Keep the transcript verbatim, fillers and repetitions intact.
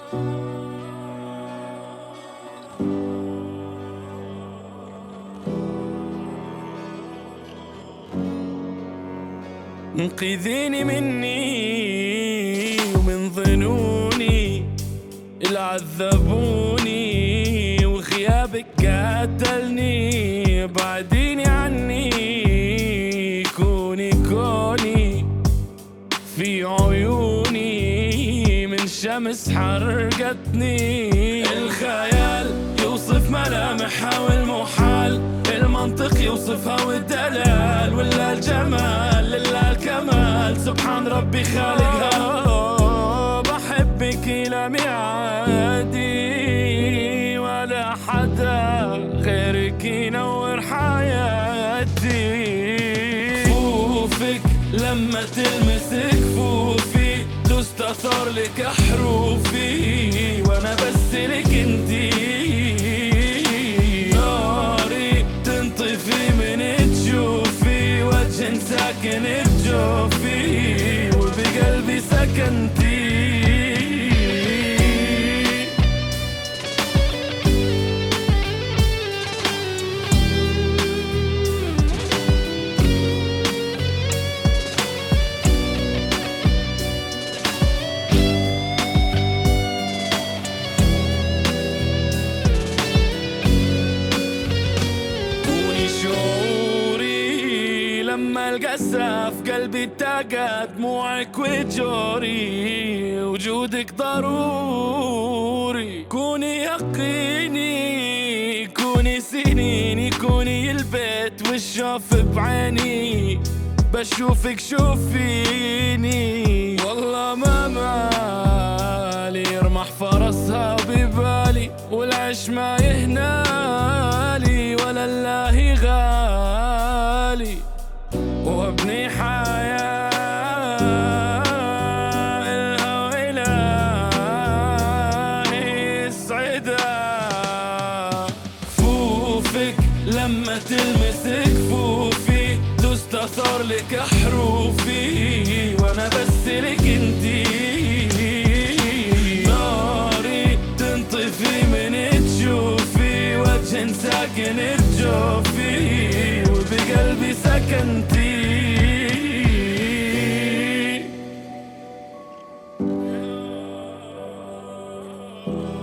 انقذيني مني ومن ظنوني اللي عذبوني، وغيابك قتلني. بعديني عني كوني كوني في عيوني، من شمس حرقتني. الخيال يوصف ملامحها والمحال، المنطق يوصفها والدلال، ولا الجمال لله الكمال، سبحان ربي خالقها. بحبك إلى ميعادي، ولا حدا غيرك ينور حياتي. كفوفك لما تلمس كفوفي، دوست أثار لك أحروفي، وأنا بس لك انتي. ناري تنطفي من تشوفي، وجه ساكن بجوفي، وبقلبي سكنتي. لما القسى في قلبي اتقى دموعك وجوري، وجودك ضروري. كوني يقيني، كوني سنيني، كوني البيت والشوف بعيني. بشوفك شوفيني، والله ما مالي يرمح فرسها ببالي، والعش ما يهنالي، ولا الله غالي. وابني حياة إلها وإلهي يسعدها. كفوفك لما تلمس كفوفي، دوست أثار لك أحروفي، وأنا بس لك انتي. ناري تنطفي من تشوفي، وجه ساكن بجوفي، وبقلبي سكنتي. Oh